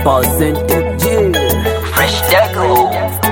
Percentage Fresh Deco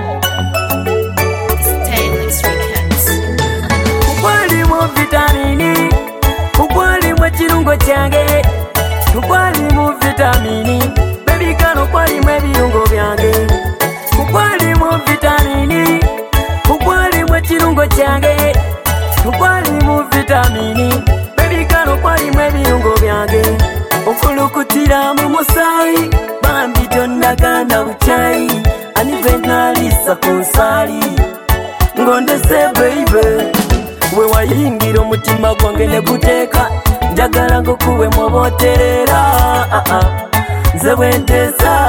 Ukwali mu vitamini Ukwali mu chirungo change Ukwali mu vitamini Baby kano kwali mu birungo byange Ukwali mu vitamini Ukwali mu chirungo change Ukwali mu vitamini Baby kano kwali mu birungo byange Okulukutira mu musai Bambi tondaganda buchai Anigwena lisa konsali Ngonde se baby We wayingira omutima gwange ne guteka Njagala ngukuwe mwoboterera Nze bwentesa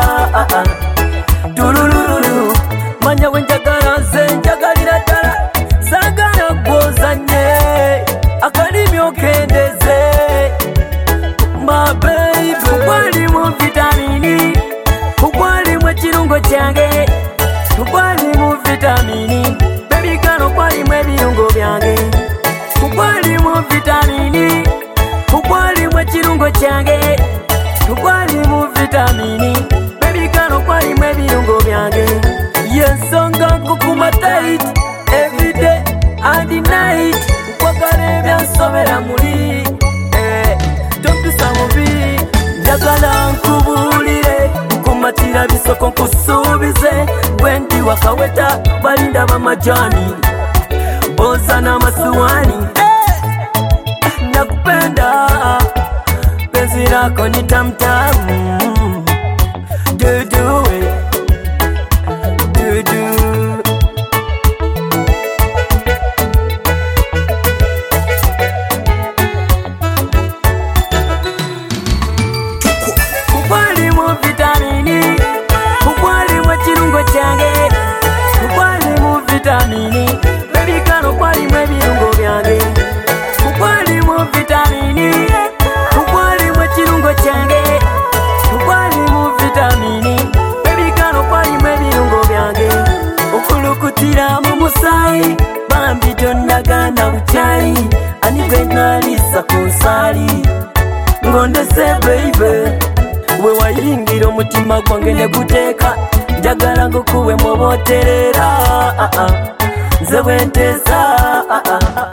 Tulululu Manya wenjagala nze njagalira ddala Sagala gwozanye Akalimi okendeze My baby Ukwali mu vitamini Ukwali mu chirungo change Ukwali mu vitamini Baby kano kwali mu ebirungo byange Ukwali mu vitamini Ukwali mu chirungo change Ukwali mu vitamini Baby kano kwali mu ebirungo byange Yensonga nkukuma tight Every day and night Nkwagala ebyansobera muli Tompisa mubi Njagala nkubulire Nkumatira bisoko nkusuubize Bwendi wakaweta balinda bamajani Boza na masuwani Nakupenda Penzi lako ni tamtamu Dudu Dudu Ukwali mu vitamini Ukwali mu chirungo change Ukwali mu vitamini Baby kano kwali mu ebirungo byange Ukwali mu vitamini Ukwali mu chirungo change Ukwali mu vitamini Baby kano kwali mu ebirungo byange Okulukutira mu musai Bambi tondaganda buchai Anigwena lisa konsali Ngonde se baby We wayingira omutima gwange ne guteka Njagala ngukuwe mwoboterera Nze bwentesa